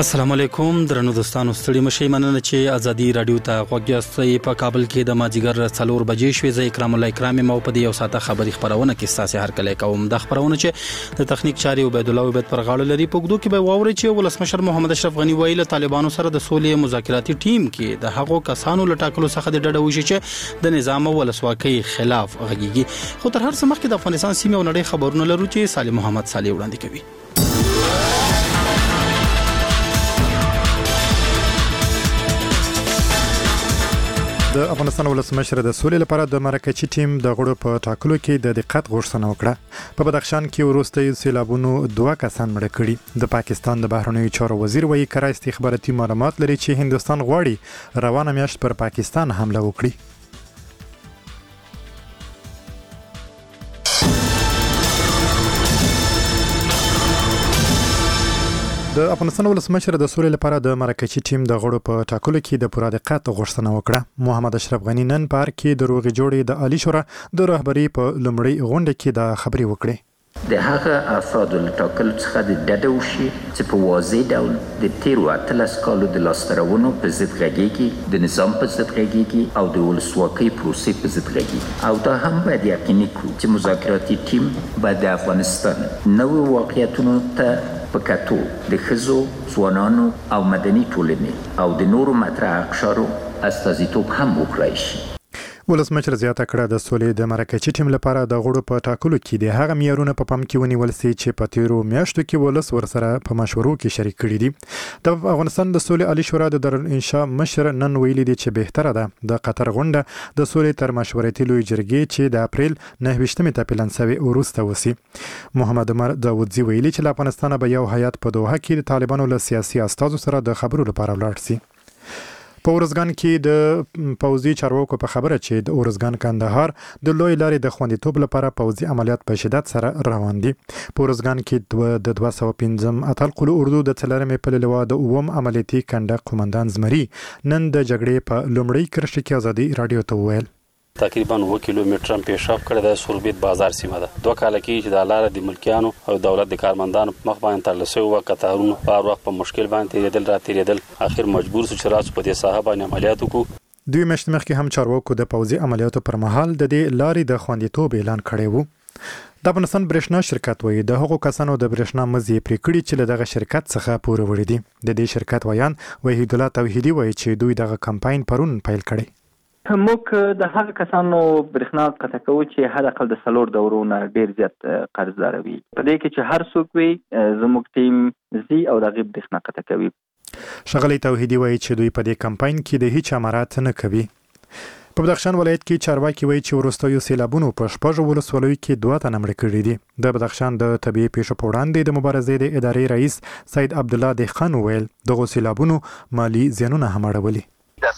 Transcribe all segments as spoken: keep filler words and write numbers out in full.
السلام علیکم درنو دوستانو ستړي مشي مننه چې ازادي رادیو ته غوږ یاستئ. په کابل کې د ماجیګر څلور بجې شوې. زه اکرام الله اکرامي مو په دې یو ساعته خبري خبرونه کې ستاسو هر کله کوم. د خبرونه چې د تخنیک چاري عبید الله عبید پر غاړه لري. په ګدو کې به واوري چې ولسمشر محمد اشرف غنی ویل طالبانو سره د سولې مذاکراتي ټیم کې د هغو کسانو لټاکلو څخه د ډډه وشي چې د نظام او ولسواکۍ خلاف غږیږي. خو تر هر څه مخکې د افغانستان سیمه او نړۍ خبرونه لرو چې صالح محمد صالح وړاندې کوي. د افغانستان ولسمشر د سولې لپاره د مرکزي ټیم د غړو په ټاکلو کې د دقت غوښتنه وکړه. په بدخشان کې وروستي سیلابونو دوه کسان مړه کړي. د پاکستان د بهرنیو چارو وزیر وایي کره استخباراتي معلومات لري چې هندستان غواړي روانه میاشت پر پاکستان حمله وکړي. د افغانستان ولسمشر د سولې لپاره د مرکزي ټیم د غړو په ټاکلو کې د پوره دقت غوښتنه وکړه. محمد اشرف غنی نن په ارګ کې د روغې جوړې د عالی شورا د رهبری په لومړۍ غونډه کې د خبري وکړې. د هغه افرادو له ټاکلو څخه د ډډه وشي چې په واضح ډول د تیرو اتلس کالو د لاسته راوړنو په ضد غږیږي، د نظام په ضد غږیږي او د ولسواکۍ پروسې په ضد غږیږي. او دا هم باید یقیني کړو چې مذاکراتي ټیم باید د افغانستان نوو واقعیتونو ته په کتو د ښځو، ځوانانو او مدني ټولنې او د نورو مطرح اقشارو استازیتوب هم وکړای شي. ولسمشر زیاته کړه د سولې د مرکزي ټیم لپاره د غړو په ټاکلو کې د هغه معیارونه په پام کې ونیول سي چې په تیرو میاشتو کې ولس ورسره په مشورو کې شریک کړي دي. د افغانستان د سولې عالی شورا د دارالانشا مشر نن ویلي دي چې بهتره ده د قطر غونډه د سولې تر مشورتي لوی جرګې چې د اپریل نهه ویشتمې ته پلان شوی وروسته وسی. محمد عمر داودزی ویلي چې له افغانستان به یو هیئت په دوحه کې د طالبانو له سیاسي استازو سره د خبرو لپاره ولاړ سي. په ورزګان کې د پوځي چارواکو په خبره چې د ورزګان کندهار د لوی لارې د خوندیتوب لپاره پوځي عملیات په شدت سره روان دي. په ورزګان کې د دوه سوه پنځم اتل قلو اردو د څلورمې په لوا د اووم عملیاتي کنډک قومندان زمري نن د جګړې په لومړۍ کرښه کې ازادي رادیو ته وویل تقریبا اوه کیلومتره پیشرفت کړی د سوربیت بازار سیمه ده. دوه کال کې چې د لار د ملکیانو او دولت د کارمندانو په مخ باندې ترلاسه و قطارونو په وخت په مشکل باندې تیریدل را تیریدل اخر مجبور شو چې راسو په دې ساحه باندې عملیات وکړو. دوی مشت مخکې هم چارواکو د پوځي عملیاتو پر مهال د دې لارې د خوندیتوب اعلان کړی وو. د افغانستان برېښنا شرکت وایي د هغو کسانو د برېښنا مزي پرې کړي چې له دغه شرکت څخه پور وړي دي. د دې شرکت ویان وحید الله توحیدی وایي چې دوی دغه کمپاین پرون پیل کړی. موږ د هغه کسانو برېښنا قطع کوو چې حد اقل د څلور دورونه ډیر زیات قرضدار وي. په دې کې چې هر څوک وي زموږ ټیم زی او د غیب برېښنا قطع کوي. شغلی توحیدی وایي چې دوی په دې کمپاین کې د هیڅ امارات نه کوي. په بدخشان ولایت کې چارواکي وایي چې وروستیو سیلابونو په شپږو ولسوالیو کې دوه تنه مړه کړي دي. د بدخشان د طبیعي پیښو په وړاندې د مبارزې د ادارې رئیس سید عبدالله دهخان وویل دغو سیلابونو مالی زیانونه هم اړولي.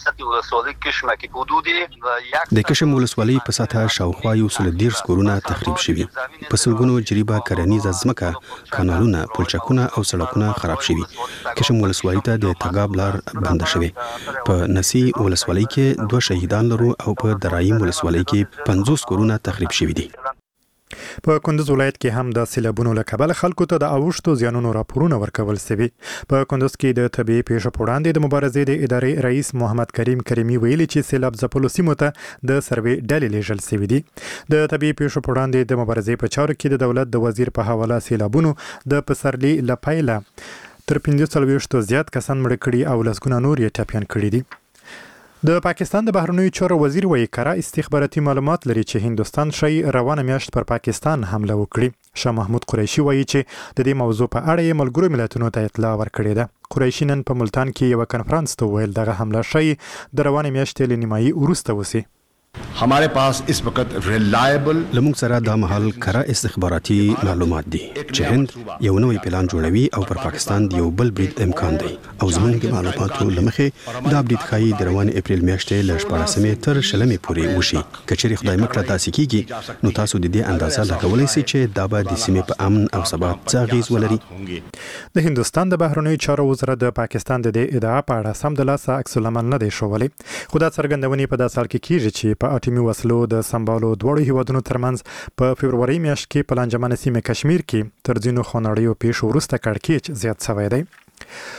د کشم ولسوالۍ په سطحه شاوخوا یو سل دیرش کورونه تخریب شوي. په سلګونو جریبه کرنیزه ځمکه، کانالونه، پلچکونه او سړکونه خراب شوي. کشم ولسوالۍ ته د تګاب لار بنده شوې. په نسی ولسوالۍ کې دوه شهیدان لرو او په درایم ولسوالۍ کې پنځوس کورونه تخریب شوي دي. په کندوز ولایت کې هم د سیلابونو له کبله خلکو ته د اوښتو زیانونو راپورونه ورکول شوي. په کندوز کې د طبیعي پیښو په وړاندې د مبارزې د ادارې رئیس محمد کریم کریمي ویلي چې سیلاب ځپلو سیمو ته د سروې ډلې لیږل شوي دي. د طبیعي پیښو په وړاندې د مبارزې په چارو کې د دولت د وزیر په حواله سیلابونو د پسرلي له پیله تر پنځه څلوېښتو زیات کسان مړه کړي او لسګونه نور یې ټپیان کړي دي. د پاکستان د بهرنیو چارو وزیر وایي کره استخباراتي معلومات لري چې هندستان شي روانه میاشت پر پاکستان حمله وکړي. شاه محمود قریشي وایي چې د دې موضوع په اړه یې ملګرو ملتونو ته اطلاع ورکړې ده. قریشي نن په ملتان کې یو کنفرانس ته ویل دغه حمله شي د روانه میاشتې له نیمایي وروسته وسی. हमारे पास इस वक्त रिलायबल لمونږ سره د مهال کره استخباراتي معلومات دي چې هند یو نوې پلان جوړوي او پر پاکستان د یو بل برید امکان دی او زموږ د معلوماتو لمخې دا برید ښایي د روان اپریل میاشتې له شپاړسمې تر شلمې پورې وشي. کچېرې خدای مکړه داسې کیږي نو تاسو د دې اندازه لګولی سئ چې دا به د سیمې په امن او ثبات څه اغیز ولري. د هندوستان د بهرنیو چارو وزارت د پاکستان د دې ادعا په اړه سم د لاسه عکس العمل نه دی ښوولی. خو دا څرګندونې په داسې حال کې کیږي چې په اټومي وسلو د سمبالو دواړو هیوادونو ترمنځ په فبروري میاشت کې په لانجمنه سیمه کشمیر کې تر ځینو خونړیو پیښو وروسته کړکېچ زیات شوی دی.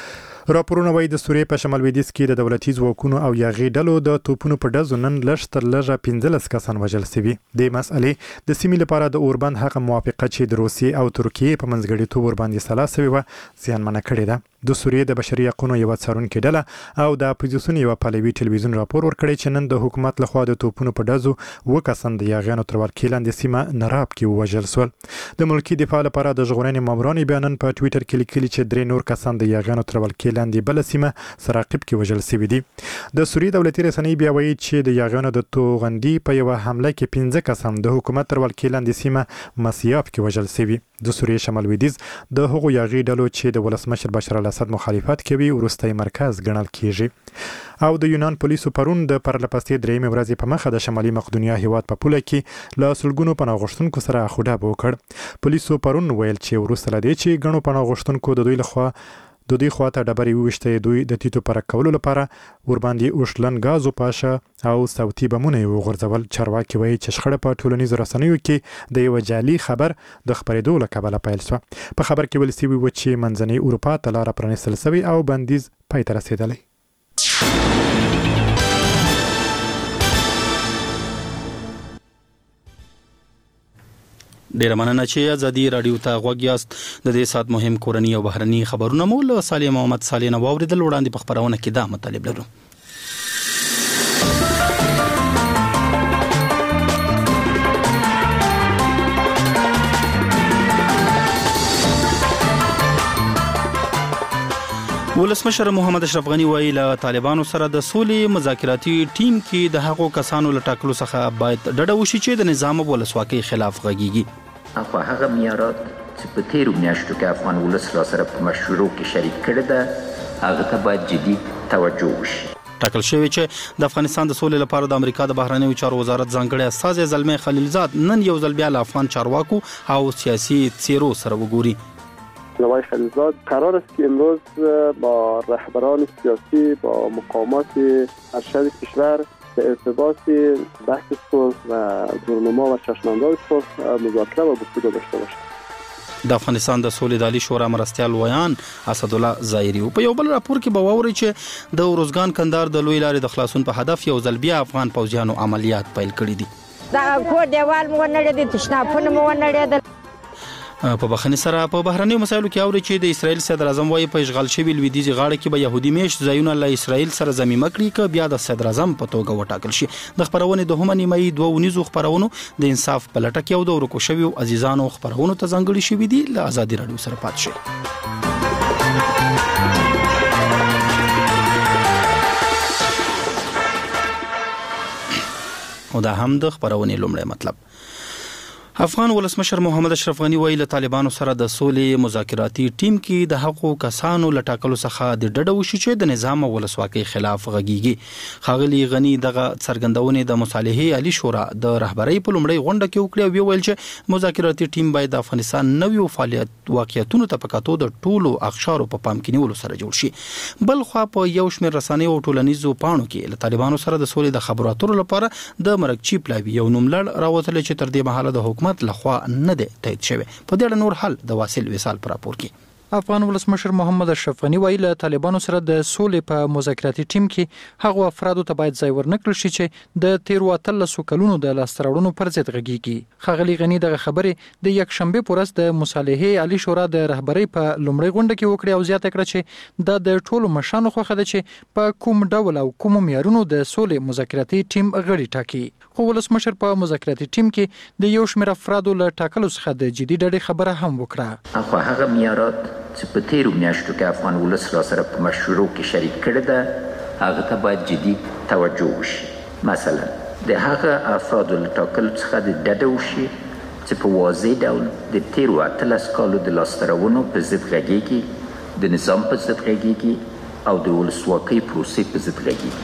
راپورونه وايي د سوریې په شمال لویدیځ کې د دولتي ځواکونو او یاغي ډلو د توپونو په ډزو نن لږ تر لږه پنځلس کسان وژل شوي. د مسئلې د سیمې لپاره د اوربند هغه موافقه چې د روسیې او ترکیې په منځګړیتوب ورباندې سلا شوې وه زیانمنه کړې ده. د سوریې د بشري حقوقو یو څارونکې ډله او د اپوزیسیون یو پلوي ټلویزیون راپور ورکړی چې نن د حکومت لخوا د توپونو په ډزو و کسان د یاغیانو تر ولکې لاندې سیمه نراب کې ووژل شول. د ملکي دفاع لپاره د ژغورنې مامورانو بیا نن په ټویټر کې لیکلي چې درې نور کسان د یاغیانو تر ولکې لاندې بله سیمه سراقب کې وژل شوي دي. د سوریې دولتي رسنۍ بیا وایي چې د یاغیانو د توغندي په یوه حمله کې پنځه کسان د حکومت تر ولکې لاندې سیمه مسیاب کې وژل شوي. د سوریې شمال لویدیځ د هغو یاغي ډلو چې د ولسمشر بشار الاسد مخالفت کوي وروستی مرکز ګڼل کیږي. او د یونان پولیسو پرون د پرلپسې درېیمې ورځې په مخه د شمالي مقدونیا هیواد په پوله کې له سلګونو پناه غوښتونکو سره خوداب وکړ. پولیسو پرون ویل چې وروسته له دې چې ګڼو پناه غوښتونکو د دوی لخوا د دوی خواته ډبرې وویشتې دوی د تیتو پرک کولو لپاره ورباندې اوښلن ګازو پاشه او صوتي بمونه یې وغورځول. چارواکي وایي چې شخړه په ټولنیزو رسنیو کې د یوه جعلي خبر د خپرېدو له کبله پیل شوه. په خبر کې ویل شوي وو چې منځنۍ اروپا ته لاره پرانیستل شوې او بندیز پای ته رسېدلی. ډیره مننه چې ازادي رادیو ته غوږ یاست. د دې سات مهم کورنی او بهرني خبرونه مو له صالح محمد صالح نو اوریدل. وړاندې په خبرونه کې دا مطلب لرو. ولسمشر محمد اشرف غنی وایي له طالبانو سره د سولې مذاکراتي ټیم کې د هغو کسانو له ټاکلو څخه باید ډډه وشي چې د نظام او ولسواکۍ خلاف غږیږي. اخو هغه معیارات چې په تیرو میاشتو کې افغان ولس را سره په مشورو کې شریک کړي ده هغه ته باید جدي توجه وشي. ټاکل شوی چې د افغانستان د سولې لپاره د امریکا د بهرنیو چارو وزارت ځانګړی استازی زلمي خلیلزاد نن یو ځل بیا له افغان چارواکو او سیاسي څیرو سره وګوري. آقای خلیلزاد قرار است که امروز با رهبران سیاسی با مقامات ارشد کشور به ارتباط بحث صلح و برنامه و چشمانداز صلح مذاکره و گفتگو داشته باشند. د افغانستان د سولې د عالی شورا مرستیال ویان اسدالله ظاهري په یو بل راپور کې به واوري چې د اروزګان کندهار د لوی لارې د خلاصون په هدف یو ځل بیا افغان پوځیانو عملیات پیل کړي دي. دا کور دیوال مو نړۍ د تشنافونه مو نړۍ د په بخنی سره په بهرنیو مسایلو کې اوري چې د اسرایل صدر اعظم وايي په اشغال شوی لویدیځ غاړه کې به يهودي میش ځایونه له اسرایل سره ضمیمه کړي ک بیا د صدر اعظم په توګه وټاکل شي. د خبرونه د همنی مې دوه ونیزو خبرونو د انصاف په لټه کې او د ورکو شوی عزیزانو خبرونو ته ځانګړي شوی دي. له ازادي رادیو سره پات شي. او دا هم د خبرونه لومړی مطلب. افغان ولسمشر محمد اشرف غنی ویل طالبانو سره د سولې مذاکراتي ټیم کې د حقوقو کسانو لټاکلو څخه د ډډه وشي چې د نظام او ولسواکۍ خلاف غږیږي. خاغلی غنی دغه څرګندونې د مصالحې عالی شورا د رهبرۍ په لومړی غونډه کې وکړه او ویل چې مذاکراتي ټیم باید د افغانستان نویو فعالیت واقعیتونو ته پکاتو د ټولو اقشارو په پام کې نیولو سره جوړ شي. بل خو په یو شمېر رسنیو او ټولنیزو پاڼو کې له طالبانو سره د سولې د خبرو اترو لپاره د مرکچی پلاوی یو نوملړ راوتل چې تر دې مهاله د حکومت لخوا نه ده تایید شوی. په دې اړه نور حل د واصل وصال پر راپور کې افغان ولسمشر محمد اشرف غنی ویل طالبانو سره د سولې په مذاکراتي ټیم کې هغه افرادو ته باید ځای ورنکړل شي چې د تیر وتلسو کلونو د لاستراوړونو پر ضد غږیږي. خغلی غنی دغه خبرې د یک شنبه پورس د مصالحې عالی شورا د رهبرۍ په لومړی غونډه کې وکړه او زیاته کړه چې د د ټولو مشانو خوخه ده چې په کوم ډول او کوم معیارونو د سولې مذاکراتي ټیم غړي ټاکي. خو ولسمشر په مذاکراتي ټیم کې د یو شمېر افرادو له ټاکلو څخه د جدي ډډې خبره هم وکړه. اخو هغه معیارات چې په تیرو میاشتو کې افغان ولس را سره په مشورو کې شریک کړي ده هغه ته باید جدي توجه وشي. مثلا د هغه افرادو له ټاکلو څخه د ډډه وشي چې په واضح ډول د تیرو اتلس کالو د لاسته راوړنو په ضد غږیږي، د نظام په ضد غږیږي او د ولسواکۍ پروسې په ضد غږیږي.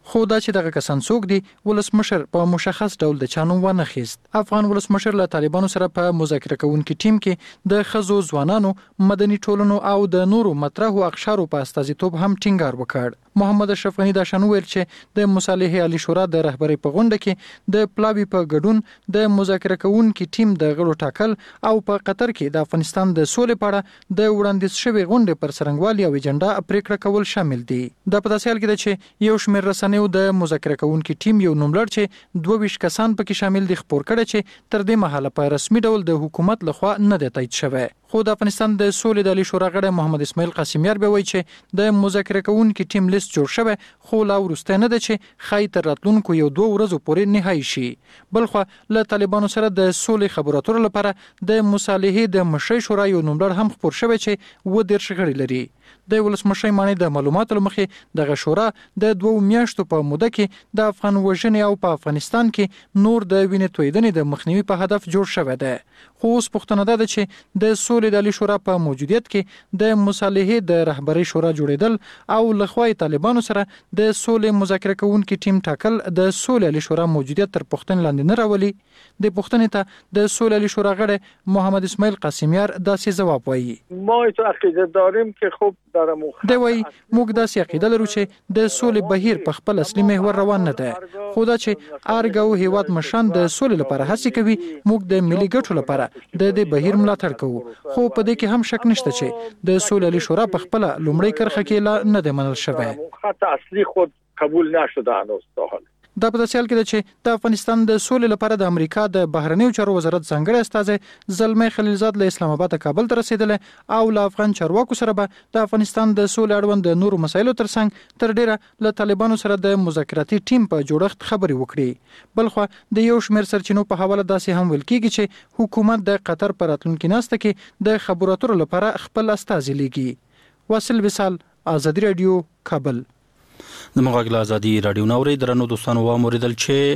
خو دا چې دغه کسان څوک دي ولسمشر په مشخص ډول د چانو ونه خیست. افغان ولسمشر له طالبانو سره په مذاکره کوونکي ټیم کې د خزو ځوانانو مدني ټولنو او د نورو مطرحو اقشارو په استازیتوب هم ټینګار وکړ. محمد اشرف غنی دا شنو ویل چې د مصالحې عالی شورا د رهبری په غونډه کې د پلاوی په ګډون د مذاکره کوونکي ټیم د غړو ټاکل او په قطر کې د افغانستان د سولې په اړه د وړاندیز شوی غونډې پر څرنګوالي او اجنډا پریکړه کول شامل دي. د په داسې حال کې ده چې یو شمېر رسنیو د مذاکره کوونکي ټیم یو نوملړ چې دوه ویشت کسان پکې شامل دي خپور کړي چې تر دې مهاله په رسمي ډول د حکومت لخوا نه دی تایید شوی. خو د افغانستان د سولې د عالی شورا غړی محمد اسماعیل قاسمیار به وایي چې د مذاکره کوونکي ټیم لیست جوړ شوی خو لا وروسته نه ده چې خای تر راتلونکو یو دوه ورځو پورې نهایی شي. بلخو له طالبانو سره د سولې خبرو اترو لپاره د مصالحې د مشرۍ شورا یو نوملړ هم خپور شوی چې و دېرش غړي لري. د ولسمشر معنی د معلوماتو لمخې دغه شورا د دوه میاشتو په موده کې د افغان وژنې او په افغانستان کې نور د وینې تویدنې د مخنیوي په هدف جوړ شوی دی. خو اوس پوښتنه ده چې د سولې د عالی شورا په موجودیت کې د مصالحې د رهبری شورا جوړیدل او لخوای طالبانو سره د سولې مذاکره کوونکي ټیم ټاکل د سولې عالی شورا موجودیت تر پوښتنې لاندې نه راولي. د پوښتنې ته د سولې عالی شورا غړی محمد اسماعیل قاسمیار داسې ځواب وایي. ما تو عقیده داریم که خب دی وایي موږ داسې عقیده لرو چې د سولې بهیر په خپل اصلي محور روان نه دی. خو دا چې ارګ او هیواد مشران د سولې لپاره هڅې کوي موږ د ملي ګټو لپاره د دې بهیر ملاتړ کوو. خو په دې کې هم شک نشته چې د سولې عالی شورا په خپل لومړی کرخه کې لا نه دی منل شوی. خط اصلي خود قبول نشده هنوز تا حال. دا په داسې حال کې ده چې د افغانستان د سولې لپاره د امریکا د بهرنیو چارو وزارت ځانګړی استازی زلمی خلیلزاد له اسلام آباد کابل ته رسیدلی او له افغان چارواکو سره به د افغانستان د سولې اړوند د نورو مسایلو ترڅنګ تر ډیره له طالبانو سره د مذاکراتي ټیم په جوړښت خبرې وکړي. بلخو د یو شمېر سرچینو په حواله داسې هم ویل کېږي چې حکومت د قطر په راتلونکي ناسته کې د خبرو اترو لپاره خپل استازي لیږي. واصل وصال، آزادي رادیو، کابل. د مغاګل ازادي رادیو نوري درنو دوستانو و موریدل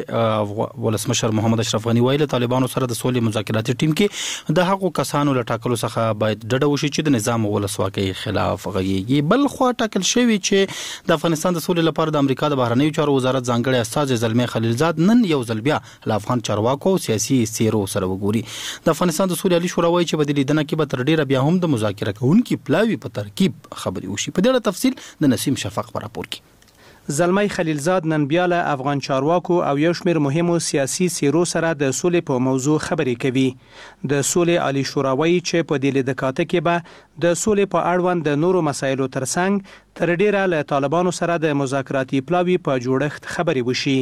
چې ولسمشر محمد اشرف غنی ویل طالبانو سره د سولې مذاکراتي ټیم کې د حقوقو کسانو له ټاکلو څخه باید ډډه وشي چې د نظام ولسواکۍ خلاف غږیږي. بل خو ټاکل شوی چې د افغانستان د سولې لپاره د امریکا د بهرنیو چارو وزارت ځانګړی استازی زلمی خلیلزاد نن یو ځل بیا له افغان چارواکو او سیاسي څیرو سره وګوري. د افغانستان د سولې عالی شورا وایي چې په دې لیدنه کې به تر ډیره بیا هم د مذاکره کوونکي پلاوی په ترکیب خبرې وشي. په دې اړه تفصیل د نسیم شفق پر راپور کې. زلمی خلیلزاد نن بیا له افغان چارواکو او یو شمېر مهمو سیاسي څیرو سره د سولې په موضوع خبرې کوي. د سولې عالی شورا وایي چې په دې لیدکاته کې به د سولې په اړوند د نورو مسایلو ترڅنګ تر ډیره له طالبانو سره د مذاکراتي پلاوی په جوړښت خبرې وشي.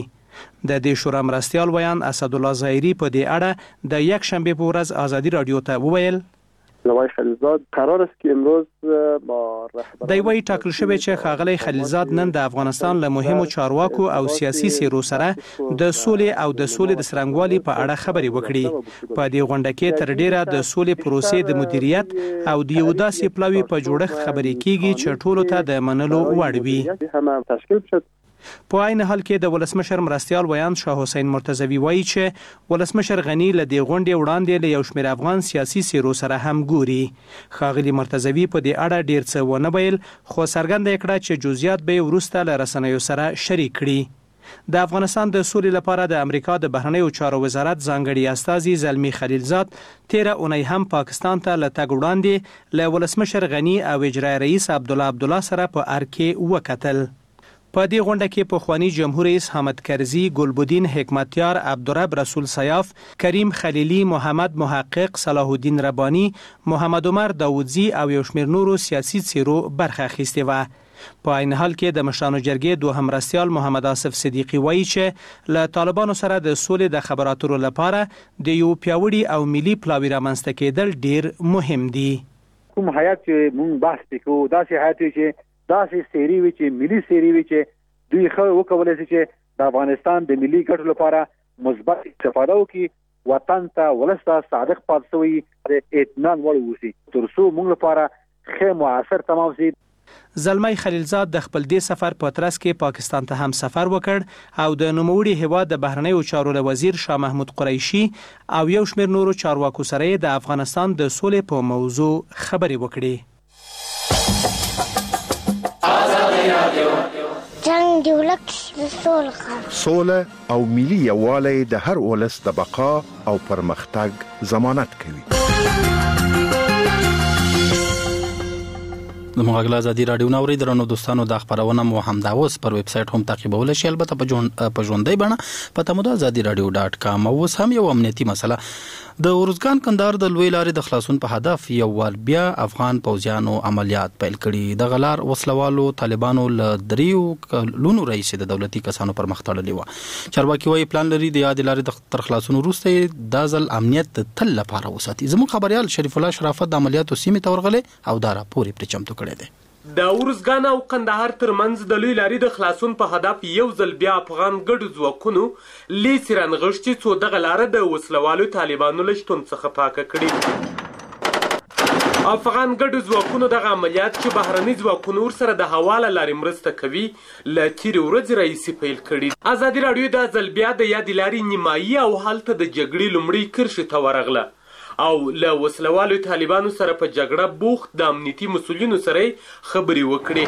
د دې شورا مرستیال ویان اسدالله ظاهري په دې اړه د یک شنبه په ورځ آزادي رادیو ته وویل زلمی خلیلزاد قرار است که امروز با رهبران دی وایي ټاکل شوی چې ښاغلی خلیلزاد نن د افغانستان له مهمو چارواکو او سیاسي څیرو سره د سولې او د سولې د څرنګوالي په اړه خبرې وکړي. په دې غونډه کې تر ډیره د سولې پروسې د مدیریت او د یو داسې پلاوي په جوړښت خبرې کیږي چې ټولو ته د منلو وړ وي. هم تشکیل شد. په عین حال کې د ولسمشر مرستیال ویان شاه حسین مرتضوی وایي چې ولسمشر غنی له دې غونډې وړاندې له یو شمېر افغان سیاسي څیرو سره هم ګوري. ښاغلي مرتضوی په دې اړه ډیر څه ونه ویل خو څرګنده کړه چې جزئیات به وروسته له رسنیو سره شریک کړي. د افغانستان د سولې لپاره د امریکا د بهرنیو چارو وزارت ځانګړي استازي زلمی خلیلزاد تیره اونۍ هم پاکستان ته له تګ وړاندې له ولسمشر غنی او اجرایي رئیس عبدالله عبدالله سره په ارکې وکتل. په دې غونډه کې پخوانی جمهور رئیس حامد کرزي، ګلبدین حکمتیار، عبدالرب رسول سیاف، کریم خلیلی، محمد محقق، صلاح الدین ربانی، محمد عمر داودزی او یو شمېر نورو سیاسي څیرو برخه اخیستې وه. په عین حال کې د مشرانو جرګې دوهم مرستیال محمد آصف صدیقي وایي چې له طالبانو سره د سولې د خبرو اترو لپاره د یو پیاوړي او ملي پلاوي رامنځته کېدل ډیر مهم دي. کوم حیات چې مونږ بحث وکړو داسې حیات چې داسې سری وي چې ملي سری وي چې دوی خو وکولای شي چې د افغانستان د ملي ګټو لپاره مثبت استفاده وکړي، وطن ته ولسته صادق پاتې شوی د اطمینان وړ وسی تر څو موږ لپاره ښه معاصر تمام شي. زلمی خلیلزاد د خپل دې سفر په ترڅ کې پاکستان ته هم سفر وکړ او د نوموړي هیواد د بهرنیو چارو وزیر شاه محمود قریشي او یو شمېر نورو چارواکو سره د افغانستان د سولې په موضوع خبرې وکړې. جنگ د ولس د سولې غږ. سوله او ملي یووالی د هر ولس د بقا او پرمختګ ضمانت کوي. د مغاغلا ازادي رادیو نوري درنو دوستانو د خبرونه مو همدا اوس پر ویب سټ هم تعقیبول شي، البته په جون په ژوندۍ بڼه په تمو د ازادي رادیو ډاټ کام. اوس هم یو امنیتي مسله د ورزګان کندهار د لوی لارې د خلاصون په هدف یو وار بیا افغان پوځیانو عملیات پیل کړي. د غلار وسلوالو طالبانو له دریو کلونو رئیس د دولتي کسانو پر مخ تړلې و. چارواکي وايي پلان لري د یاد لارې د تر خلاصون وروسته د ځل امنیت تل لپاره وساتي. زموږ خبريال شریف الله شرافت د عملیاتو سیمې ته ورغلې او دا راپور یې پرې چمتو کړی دی. د ورزګان او کندهار ترمنځ د لوی لارې د خلاصون په هدف یو ځل بیا افغان ګډ ځواکونو لیسې رانغښتي څو دغه لاره د وسلوالو طالبانو له شتون څخه پاکه کړي. افغان ګډ ځواکونو دغه عملیات چې بهرني ځواکونو ورسره د هوا له لارې مرسته کوي له تېرې ورځې راهیسې پیل کړي. ازادي راډیو دا ځل بیا د یادې لارې نیمایي او هلته د جګړې لومړۍ کرښې ته ورغله او له وسلوالو طالبانو سره په جګړه بوخت د امنیتي مسؤلینو سره خبرې وکړې.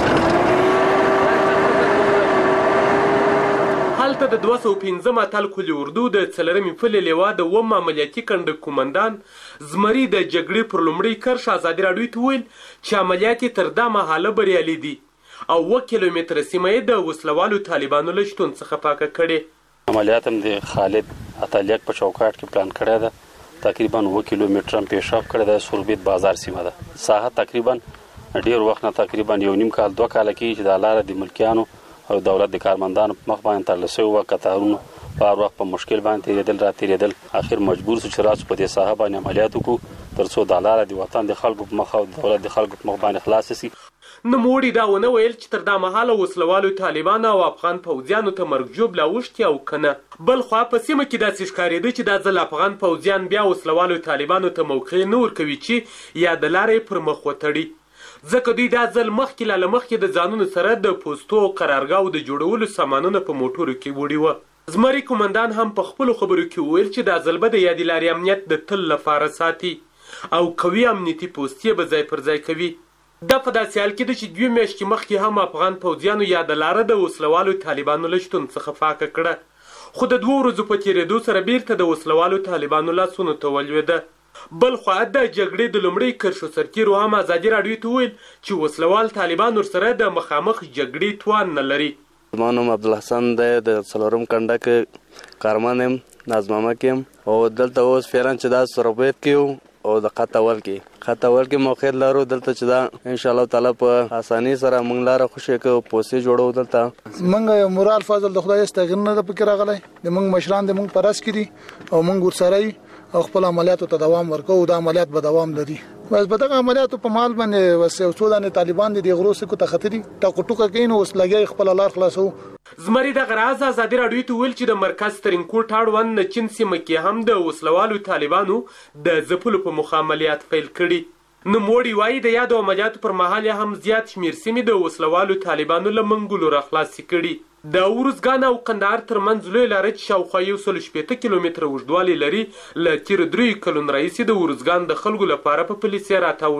هلته د دوه سوه پنځم اتل کلي اردو د څلرمې پلې لیوا د اووم عملیاتي کنډک کومندان زمري د جګړې پر لومړۍ کرښه ازادي راډیو ته وویل چې عملیات یې تر دا مهاله بریالي دي او اوه کیلومتره سیمه یې د وسلوالو طالبانو له شتون څخه پاکه کړې. عملیات هم د خالد اتلیک په چوکاټ کې پلان کړی ده. تقریبا اوه کیلومتره پیشرفت کړی دی. سوربیت بازار سیمه ده. ساحه تقریبا ډیر وخت نه تقریبا یو نیم کال دوه کال کې چې د لارې د ملکیانو او دولت د کارمندانو په مخ باندې تړل شوی و. قطارونو په هر وخت په مشکل باندې تېرېدل را تېرېدل. اخر مجبور شو چې راسو په دې ساحه باندې عملیات وکړو تر څو د لارې د وطن د خلکو په مخ او د دولت د خلکو په مخ باندې خلاص شي. نوموړي دا ونه ویل چې تر دا مهاله وسلوالو طالبانو او افغان پوځیانو ته مرګ ژوبله اوښتي او که نه. بل خوا په سیمه کې داسې ښکارېده چې دا ځل افغان پوځیان بیا وسلوالو طالبانو ته موقع نه ورکوي چې یا د لارې پر مخ وتړي، ځکه دوی دا ځل مخکې لاله مخکې د ځانونو سره د پوستو او قرارګاو د جوړولو سامانونه په موټرو کې وړي وه. زمري کومندان هم په خپلو خبرو کې وویل چې دا ځل به د یادې لارې امنیت د تل لپاره ساتي او قوي امنیتي پوستې به ځای پر ځای کوي. دا په داسې حال کې ده چې دوې میاشتې مخکې هم افغان پوځیانو یا د لاره د وسلوالو طالبانو له شتون څخه پاکه کړه، خو د دوو ورځو په تېرېدو سره بیرته د وسلوالو طالبانو لاسونو ته ولوېده. بل خوا د جګړې د لومړۍ کرښو سرتېرو هم ازادي راډیو ته وویل چې وسلوال طالبان ورسره د مخامخ جګړې توان نه لري. زما نوم عبدالحسن دی، د څلورم کنډک کارمن یم، نازمامه کې یم او دلته اوس فعلا چې دا سوربیت کې یو او د خط اول کې خط اول کې موقعیت لرو. دلته چې دا ان شاء الله تعالی په اساني سره موږ لاره خوشې کوو، پوسې جوړو. دلته موږ مورال فضل د خدای استغفار نه پکې راغلی، د موږ مشران د موږ پرس کړي او موږ ورسره او خپل عملیاتو ته دوام ورکو. دا عملیات به دوام لري. بس په دغه عملیاتو په مال باندې وسه څو طالبان د غروسه کو تخطري ټاکو ټوکه کین اوس لګي خپل لار خلاصو. زمري د غراز ازادي راډیو ته ویل چې د مرکز ترینکوټ اړوند د چین سیمه کې هم د وسلوالو طالبانو د ځپلو په مخ عملیات پیل کړي. نوموړي وایي د یادو عملیاتو پر مهال هم زیات شمېر سیمې د وسلوالو طالبانو له منګولو راخلاصې کړي. د ورزګان او کندهار ترمنځ لوی لاره چې شاوخوا یو سل شپېته کیلومتره اوږدوالی لري له تېرو دریو کلونو راهیسې د ورزګان د خلکو لپاره په پلیسۍ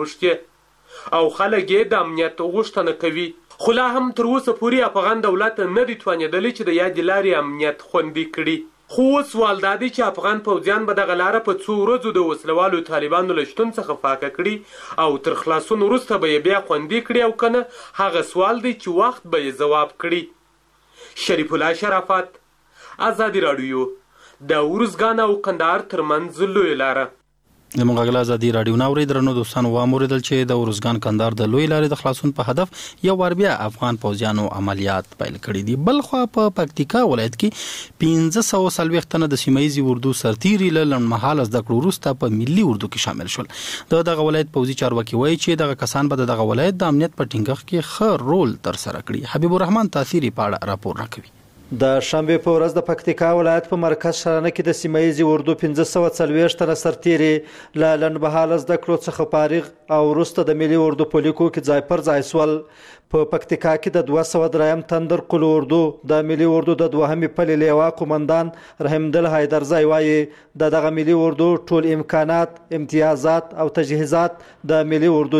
راته او خلک یې د امنیت غوښتنه کوي. خو لا هم تر اوسه پورې افغان دولت نه دي توانېدلی چې د یادې لارې امنیت خوندي کړي. خو اوس سوال دا دی چې افغان پوځیان به دغه لاره په څو ورځو د وسلوالو طالبانو له شتون څخه پاکه کړي او تر خلاصون وروسته به یې بیا خوندي کړي او که نه هغه سوال دی چې وخت به یې ځواب کړي. شریف الله شرافت، ازادي راډیو، د ورزګان او کندهار ترمنځ لوی لاره. د مغاغلا ازادي راډیو ناوري درنو دوستانو واموریدل چې د ورزګان کندهار د لوی لارې د خلاصون په هدف یو وار بیا افغان پوځیانو عملیات پیل کړي دي. بل خو په پکتیکا ولایت کې پنځه سوه څلوېښت تنه د سیمایي اردو سرتیري له لنډمهاله زده کړو وروسته په ملي اردو کې شامل شول. د دغه ولایت پوځي چارواکي وایي چې دغه کسان به د دغه ولایت د امنیت په ټینګښت کې ښه رول ترسره کړي. حبیب الرحمن تاثیري په اړه راپور راکوي. د شنبې په ورځ د پکتیکا ولایت په مرکز شرانه کې د سیمایي اردو پنځه سوه څلوېښت تنه سرتیري له لنډمهاله زده کړو څخه فارغ او وروسته د ملي اردو په لیکو کې ځای پر ځای سول. په پکتیکا کې د دوه سوه دریم تندر قلو اردو د ملي اردو د دوهمې پلې لیوا قومندان رحمدل حیدرزی وایي د دغه ملي اردو ټول امکانات، امتیازات او تجهیزات د ملي اردو دي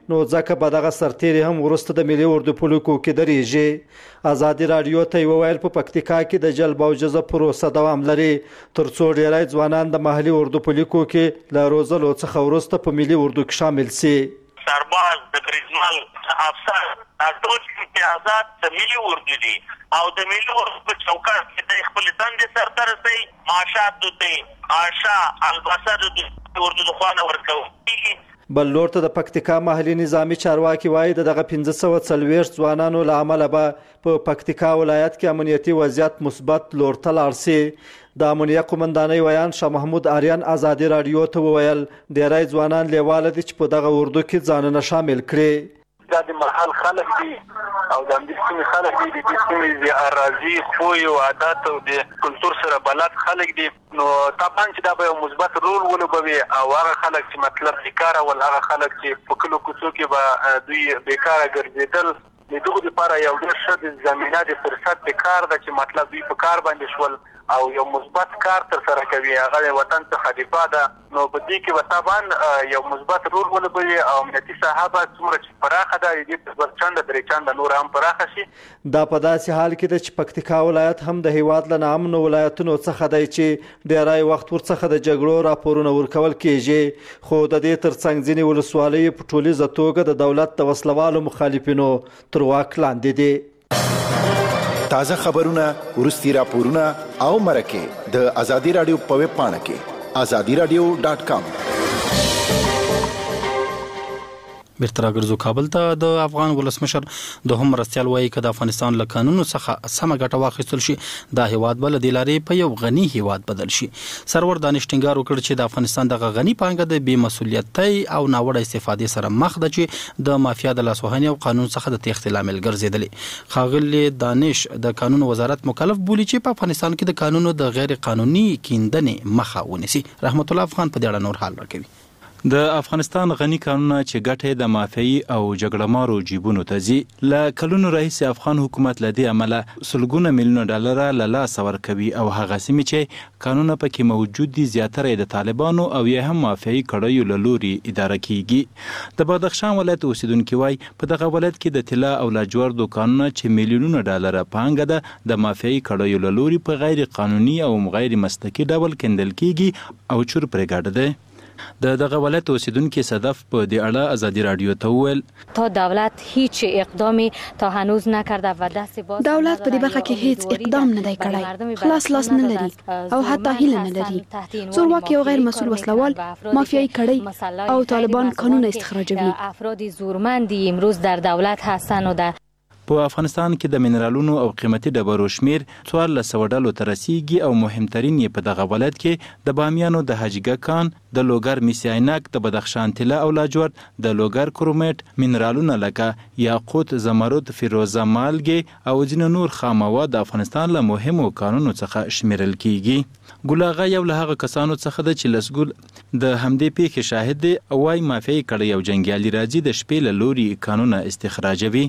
نو ځکه به دغه سرتیری هم وروسته د ملي اردو په لیکو کې درېږي. ازادي راډیو ته وویل په پکتیکا کې د جلب او جذب پروسه دوام لري ترڅو ډیری ځوانان د محلي اردو په لیکو کې له روزلو څخه وروسته په ملي اردو کې شامل سي. سرباز د بریدمل افسر ټول امتیازات د ملي اردو دي او د ملي اردو په چوکاټ کې د خپل دندې سرته رسوي. معاشات دوی آشا الباسه د اردو د خوانه ورکوي. بل لور ته د پکتیکا محلي نظامی چارواکي وایي د دغه پنځه سوه څلوېښت ځوانانو له امله به په پکتیکا ولایت کې امنیتي وضعیت مثبت لور ته لاړ سي. د امنیه قومندانۍ ویان شاه محمود آریان ازادي راډیو ته وویل ډیری ځوانان لیواله دي چې په دغه اردو کې ځانونه شامل کړي. دا د محل خلک دي او د همدې سیمې خلک دي د دې سیمې د اراضي خوی او عادت او د کلتور سره بلد خلک دي. نو طبعا چې دا به یو مثبت رول ولوبوي او هغه خلک چې مطلب بیکاره ول هغه خلک چې په کلو کوڅو کې به دوی بیکاره ګرځېدل د دغو لپاره یو ډېر ښه زمینه د فرصت د کار ده چې مطلب دوی په کار باندې شول او یو مثبت کار تر سره کوي. هغه د وطن څخه دفاع ده. نو په دې کې به طبعا یو مثبت رول ولوبوي او امنیتي ساحه به څومره چې پراخه ده د دې په چنده درې چنده نور هم پراخه شي. دا په داسې حال کې ده چې پکتیکا ولایت هم د هیواد له ناامنو ولایتونو څخه دی چې ډیری وخت ورڅخه د جګړو راپورونه ورکول کیږي. خو د دې ترڅنګ ځینې ولسوالیو په ټولیزه توګه د دولت د وسلوالو مخالفینو تر واک لاندې دي. تازه خبرونه ورستي راپورونه او مرکه د ازادي راډیو په ویب پاڼه کې ازادي راډیو ډاټ کام. بیرته راګرځو کابل ته. د افغان ولسمشر دوهم مرستیال وایي که د افغانستان له قانونو څخه سمه ګټه واخیستل شي دا هیواد به له دې لارې په یو غني هیواد بدل شي. سرور دانش ټینګار وکړ چې د افغانستان دغه غني پانګه د بې مسؤلیتۍ او ناوړه استفادې سره مخ ده چې د مافیا د لاسوهنې او قانون څخه د تېښتې لامل ګرځېدلې. ښاغلي دانش د قانون وزارت مکلف بولي چې په افغانستان کې د قانونو د غیر قانوني کیندنې مخه ونیسي. رحمت الله افغان په دې اړه نور حال راکوي. د افغانستان غني قانونونه چې ګټه د مافیایي او جګړهمارو جیبونو ته ځي له کلونو راهیسې افغان حکومت له دې امله سلګونه میلیونه ډالره له لاسه ورکوي او هغه سیمې چې قانونونه پکې موجود دي زیاتره د طالبانو او یا هم مافیایي کړیو له لورې اداره کیږي. د بدخشان ولایت اوسیدونکي وایي په دغه ولایت کې د طلا او لاجوردو کانونه چې میلیونونه ډالره پانګه ده د مافیایي کړیو له لورې په غیر قانوني او غیر مسلکي ډول کیندل کیږي او چور پرې ګاډه ده. د دغه ولایت اوسیدونکي صدف په دې اړه ازادي راډیو ته وویل تا دولت هیچ اقدامی تا هنوز نکرده و دست باز دولت په دې برخه کې هیڅ اقدام نه دی کړی. خلاص لاس نه لري او حتی هیله نه لري. زورواکي او غیر مسؤل وسلوال مافیایی کړی او طالبان قانون استخراجوي. افراد زورمندی امروز در دولت هستند و در په افغانستان کې د منرالونو او قیمتي ډبرو شمیر څوارلس سوه ډلو ته رسیږي او مهمترین یې په دغه ولایت کې د بامیانو د حجګه کان، د لوګر مسی عینک، د بدخشان طلا او لاجورد، د لوګر کرومیټ، منرالونه لکه یاقوت، زمرد، فیروزه، مالګې او ځینې نور خام مواد د افغانستان له مهمو کانونو څخه شمیرل کیږي. ګل اغا یو له هغه کسانو څخه ده چې لسګول د همدې پیښې شاهد دی او وايي مافیایي کړی یو جنګیالي راځي د شپې له لوري کانونه استخراجوي.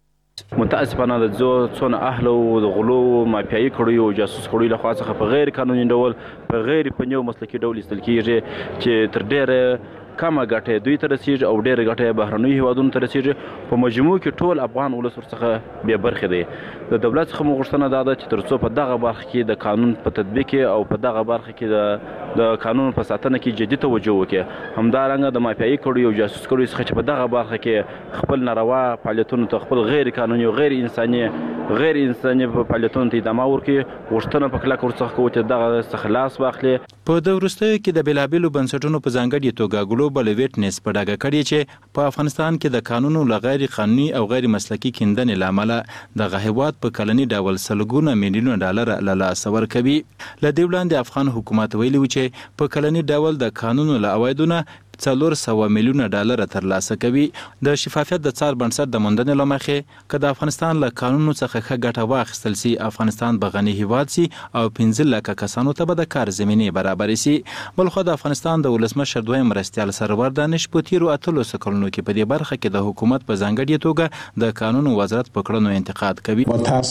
متاسفانه د زو څونه اهل او د غلو مافیایي کړیو او جاسوس کړیو له خوا څخه په غیر قانوني ډول په غیر پنیو مسلکي ډول استل کیږي چې تر ډیره کمه ګټه دوی ته رسیږي او ډیره ګټه بهرنیو هیوادونو ته رسیږي. په مجموع کې ټول افغان ولس ورڅخه بې برخې دی. د دولت څخه موږ غوښتنه دا ده چې تر څو په دغه برخه کې د قانون په تطبیق او په دغه برخه کې د د قانون په ساتنه کې جدي توجه وکړي. همدارنګه د مافیایي کړیو او جاسوس کړیو څخه چې په دغه برخه کې خپل ناروا فعالیتونو ته خپل غیر قانوني او غیر انساني غیر انساني فعالیتونو ته ادامه ورکړي. غوښتنه په کلکه ورڅخه کوو چې دغه څخه لاس واخلي. په د وروستیو کې د بېلابېلو بنسټونو په ځانګړې توګه ګلوبل ویټنس په ډاګه کړي چې په افغانستان کې د قانونو له غیر قانوني او غیر مسلکي کیندنې له امله دغه هیواد په کلني ډول سلګونه میلیونه ډالر له لاسه ورکوي. له دې وړاندې افغان حکومت ویلي و چې په کلني ډول د قانونو له عوایدونه څلور سوه میلیونه ډالر ترلاسه کوي. د شفافیت د څار بنسټ د موندنې له مخې که د افغانستان له قانونو څخه ښه ګټه واخیستل سي افغانستان به غني هیواد سي او پنځه لکه کسانو ته به د کار زمینې برابرې سي. بلخو د افغانستان د ولسمشر دویم مرستیال سرور دانش په تیرو اتلو کلونو کې په دې برخه کې د حکومت په ځانګړې توګه د قانون وزارت په کړنو انتقاد کوي.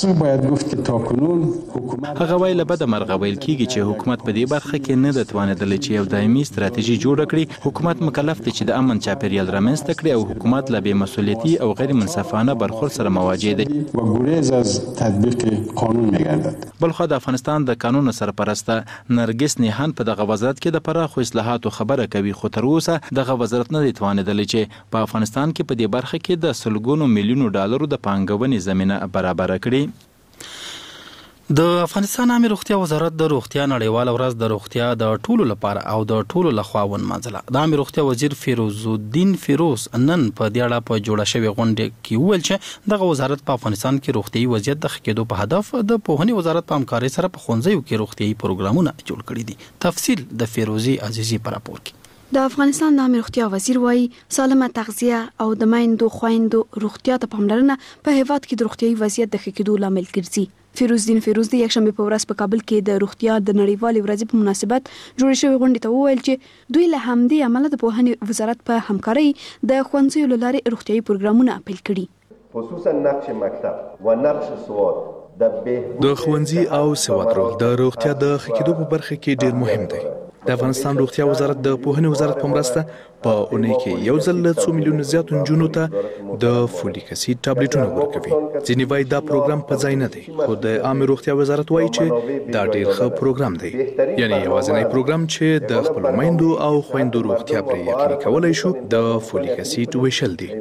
هغه وایي له بده مرغه ویل کیږي چې حکومت په دې برخه کې نه ده توانېدلی چې یو دایمي ستراتیژي جوړه کړي. حکومت حکومت مکلف دی چې د امن چاپیریال رامنځته کړي او حکومت له بې مسؤلیتي او غیر منصفانه برخورد سره مواجه دی و گریز از تطبیق قانون می‌گردد. بلخو د افغانستان د قانون سرپرسته نرګس نیهان په دغه وزارت کې د پراخو اصلاحاتو خبره کوي، خو تر اوسه دغه وزارت نه دی توانېدلی چې په افغانستان کې په دې برخه کې د سلګونو میلیونو ډالرو د پانګونې زمینه برابر کړي. د افغانستان عامه روغتیا وزارت د روغتیا نړیواله ورځ د روغتیا د ټولو لپاره او د ټولو لخوا ونمانځله. د عامه روغتیا وزیر فیروز الدین فیروز نن په دې اړه په جوړه شوې غونډه کې وویل چې دغه وزارت په افغانستان کې روغتیايي وضعیت د ښه کېدو په هدف د پوهنې وزارت په همکارۍ سره په ښوونځیو کې روغتیايي پروګرامونه جوړ کړي دي. تفصیل د فیروزي عزیزي په راپور کې. د افغانستان د عامه روغتیا وزیر وایي سالمه تغذیه او د میندو خویندو روغتیا ته پاملرنه په هیواد کې د روغتیايي وضعیت د ښه کېدو لامل ګرځي. فیروز الدین فیروز د یکشنبه په ورځ په کابل کې د روغتیا د نړیوالې ورځې په مناسبت جوړ شوې غونډې ته وویل چې دوی له همدې امله د پوهنې وزارت په همکارۍ د ښوونځیو له لارې روغتیايي پروګرامونه پیل کړي. خصوصا نقش مکتب و نقش سواد د ښوونځي او سواد رول د روغتیا د ښه کېدو په برخه کې ډیر مهم دی. د افغانستان روغتیا وزارت د پوهنې وزارت په مرسته په اونۍ کې یو ځل له څو میلیونو زیاتو نجونو ته د فولیک اسید ټابلیټونه ورکوي. ځینې وایي دا پروګرام په ځای نه دی، خو د عامه روغتیا وزارت وایي چې دا ډیر ښه پروګرام دی، یعنی یوازینی پروګرام چې د خپلو میندو او خویندو روغتیا پرې یقیني کولی شو د فولیک اسید ویشل دی.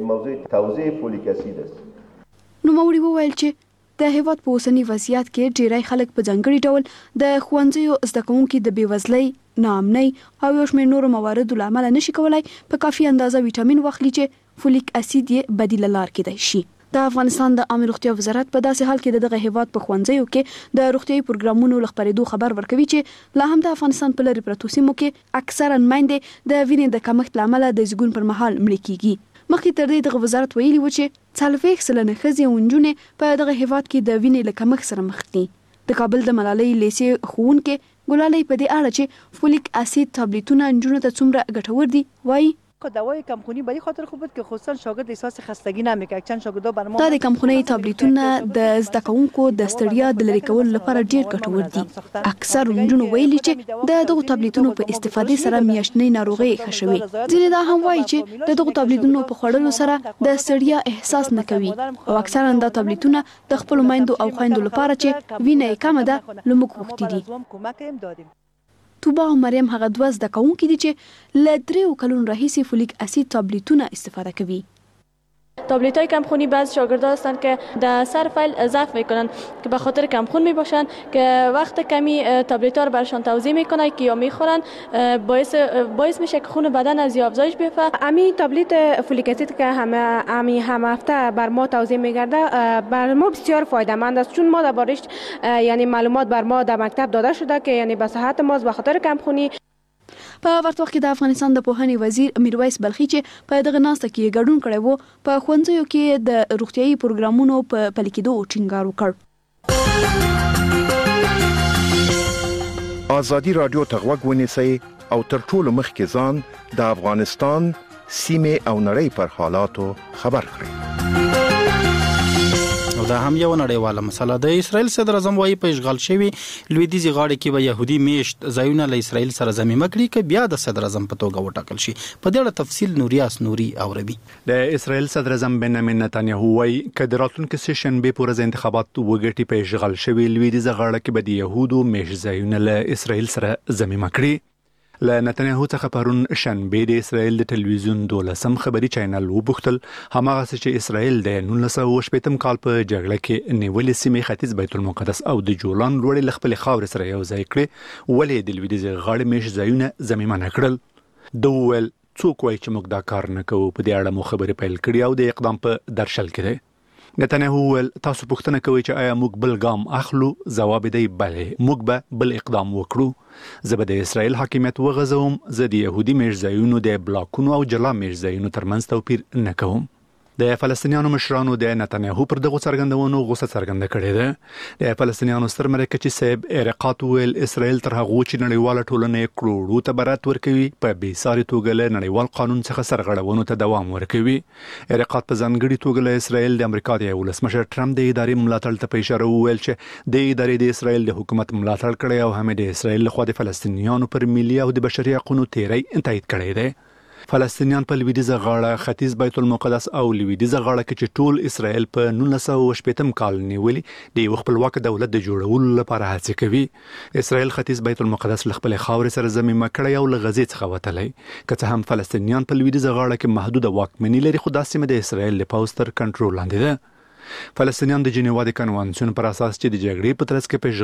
نوموړي وویل چې د هیواد په اوسنی وضعیت کې ډیری خلک په ځانګړي ډول د ښوونځیو زده کوونکي د بېوزلۍ، ناامنۍ او یو شمېر نورو مواردو له امله نشي کولی په کافي اندازه ویټامین واخلي چې فولیک اسید یې بدیله لار کېدای شي. د افغانستان د عامه روغتیا وزارت په داسې حال کې د دغه هیواد په ښوونځیو کې د روغتیايي پروګرامونو له خپرېدو خبر ورکوي چې لا هم د افغانستان په لرې پرتو سیمو کې اکثرا میندې د وینې د کمښت له امله د زیږون پر مهال مړې کیږي. مخکې تر دې دغه وزارت ویلي و چې څلوېښت سلنه ښځې او نجونې په دغه هیواد کې د وینې له کمښت سره مخ دي. د کابل د ملالۍ لیسې ښوونکې ګلالۍ په دې اړه چې فولیک اسید ټابلیټونه نجونو ته څومره ګټور دي وایي دوای کمخونی به خاطر خوب بود که خصوصا شاگرد احساس خستگی نمیکنه. چند شاگردا بر ما دا د کمخونی ټابلیټونه د زده کوونکو د ستړیا د لرې کولو لپاره ډیر ګټور دي. اکثر نجونو ویلي چې د دغه ټابلیټونو په استفادې سره میاشتنۍ ناروغۍ ښه شوي. ځینې دا هم وایي چې د دغه ټابلیټونو په خوړلو سره د ستړیا احساس نه کوي او اکثرا دا ټابلیټونه د خپل میندو او خویندو لپاره چې وینه یې کمه ده لموږ وختي دي. توبه او مریم هغه دوه زده کوونکي دي چې له دریو کلونو راهیسې فولیک اسید ټابلیټونه استفاده کوي. تابلت های کمخونی بعض شاگردا هستند که در سر فایل ضعف میکنن که به خاطر کمخون میباشن که وقت کمی تابلت ها رو برشان توزیع میکنن که یا میخورن باعث باعث میشه که خون بدن از یا افزایش بیفته. امی تابلت فولیک اسید که همه امی هم هفته بر ما توزیع میگرده بر ما بسیار فایده مند است، چون ما دربارش یعنی معلومات بر ما در مکتب داده شده که یعنی به صحت ما به خاطر کمخونی. په ورته وخت کې د افغانستان د پوهنې وزیر میرویس بلخي چې په دغه ناسته کې ګډون کړی و په ښوونځیو کې د روغتیايي پروګرامونو په پلي کېدو ټینګار وکړ. ازادي راډیو ته غوږ ونیسئ او تر ټولو مخکې ځان د افغانستان سیمې او نړۍ پر حالاتو خبر کړئ. دا هم یو نړیواله مسله ده. اسرائیل صدر اعظم وايي په اشغال شوی لویدیځي غاړه کې به يهودي میشت ځایونه له اسرائیل سره ضمیمه کړي چې بیا د صدر اعظم په توګه وټاکل شي. په دې اړه تفصیل نوریاس نوري اوربي. د اسرائیل صدر اعظم بنیامین نتانیاهو وايي چې د راتلونکي سه شنبه پورې انتخابات وګټي په اشغال شوی لویدیځي غاړه کې به د يهودو میشت ځایونه له اسرائیل سره ضمیمه کړي. له نتانیاهو څخه پرون شنبه د اسرائیل د ټلویزیون دولسم خبري چینل وبوختل هماغه چې اسرائیل د نولس سوه شپږم کال په جګړه کې نیولې سیمې ختیځ بیت المقدس او د جولان لوړې لخپل خاور سره یو ځای کړې ولې د لویدیځ غاړې میش ځایونه ضمیمه نکړل. د ول څوک وایي چې موږ دا کار نه کوو، په دې اړه مو خبرې پیل کړې او د اقدام په درشل کې دی. نتانیاهو ول تاسو پوښتنه کوئ چې آیا موږ بل ګام اخلو؟ ځواب دی بلې، موږ به بل اقدام وکړو. زه به د اسرائیل حاکمیت وغځوم، زه د يهودي میرزایونو د بلاکونو او جلا میرزایونو ترمنځ توپیر نه کوم. د فلسطینیانو مشرانو د نتانیاهو پر دغه څرګندونو غوسه څرګنده کړې ده. د فلسطینیانو ستر مرکزي صاحب ارقات ویل اسرائیل تر هغه چې نړیواله ټولنه کروڑو ته برات ورکوي په بې ساري توګه له نړیوال قانون څخه سرغړونو ته دوام ورکوي. ارقات په ځانګړي توګه له اسرائیل د امریکا د ولسمشر ټرمپ د ادارې ملاتړ ته په اشاره وویل چې د ادارې د اسرائیل د حکومت ملاتړ کړی او هم د اسرائیل لخوا د فلسطینیانو پر ملي او د بشري حقوقو تیری تایید کړی دی. فلسطینیان په لویدیځه غاړه ختیځ بیت المقدس او لویدیځه غاړه کې چې ټول اسرائیل په نولس سوه شپږم کال نیولي د یو خپلواک دولت د جوړولو لپاره هڅې کوي. اسرائیل ختیځ بیت المقدس له خپل خاورې سره ضمیمه کړی او له غزې څخه وتلی. که څه هم فلسطینیان په لویدیځه غاړه کې محدوده واکمني لري، خو دا سیمه د اسرائیل له پوځ تر کنټرول لاندې ده. فلسطینیان د جنیوا د کنوانسیون پر اساس چې د جګړې په ترڅ کې